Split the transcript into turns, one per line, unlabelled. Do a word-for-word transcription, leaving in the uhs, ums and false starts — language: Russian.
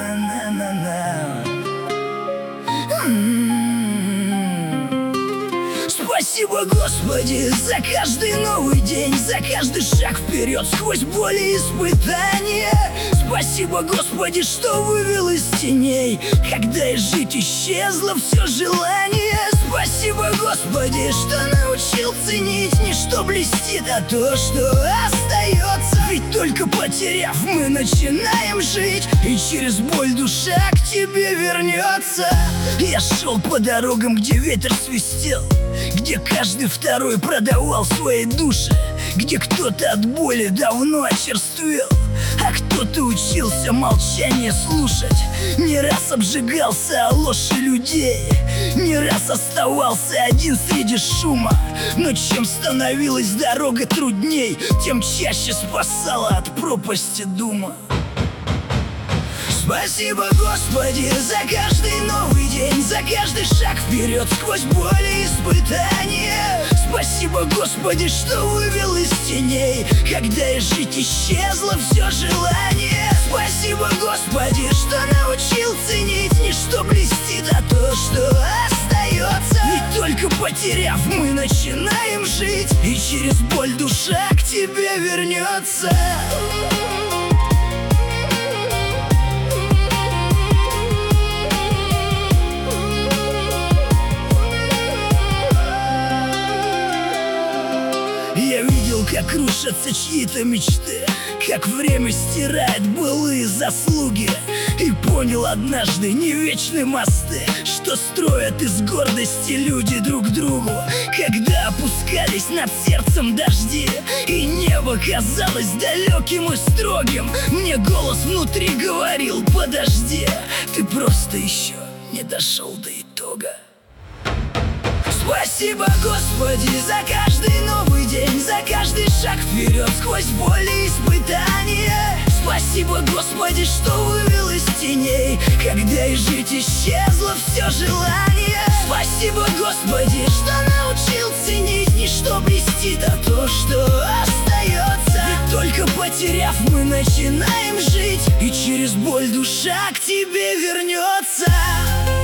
На-на-на-на-на. Спасибо, Господи, за каждый новый день, за каждый шаг вперед сквозь боли и испытания. Спасибо, Господи, что вывел из теней, когда и жить исчезло все желание. Спасибо, Господи, что научил ценить не что блестит, а то, что остается. Ведь только потеряв, мы начинаем жить, и через боль душа к тебе вернется. Я шел по дорогам, где ветер свистел, где каждый второй продавал свои души, где кто-то от боли давно очерствел, а кто-то учился молчание слушать. Не раз обжигался о ложь людей, не раз оставался один среди шума. Но чем становилась дорога трудней, тем чаще спасала от пропасти дума. Спасибо, Господи, за каждый новый день, за каждый шаг вперед сквозь боли и испытания. Спасибо, Господи, что вывел из теней, когда и жить исчезло все желание. Спасибо, Господи, что научил ценить не что блестит, а то, что остается. Ведь только потеряв, мы начинаем жить, и через боль душа к тебе вернется. Я видел, как рушатся чьи-то мечты, как время стирает былые заслуги, и понял однажды, не вечны мосты, что строят из гордости люди друг другу. Когда опускались над сердцем дожди, и небо казалось далеким и строгим, мне голос внутри говорил: подожди, ты просто еще не дошел до итога. Спасибо, Господи, за каждый новый день, за каждый шаг вперед сквозь боли и испытания. Спасибо, Господи, что вывел из теней, когда и жить исчезло все желание. Спасибо, Господи, что научил ценить не что блестит, а то, что остается. Ведь только потеряв, мы начинаем жить, и через боль душа к тебе вернется.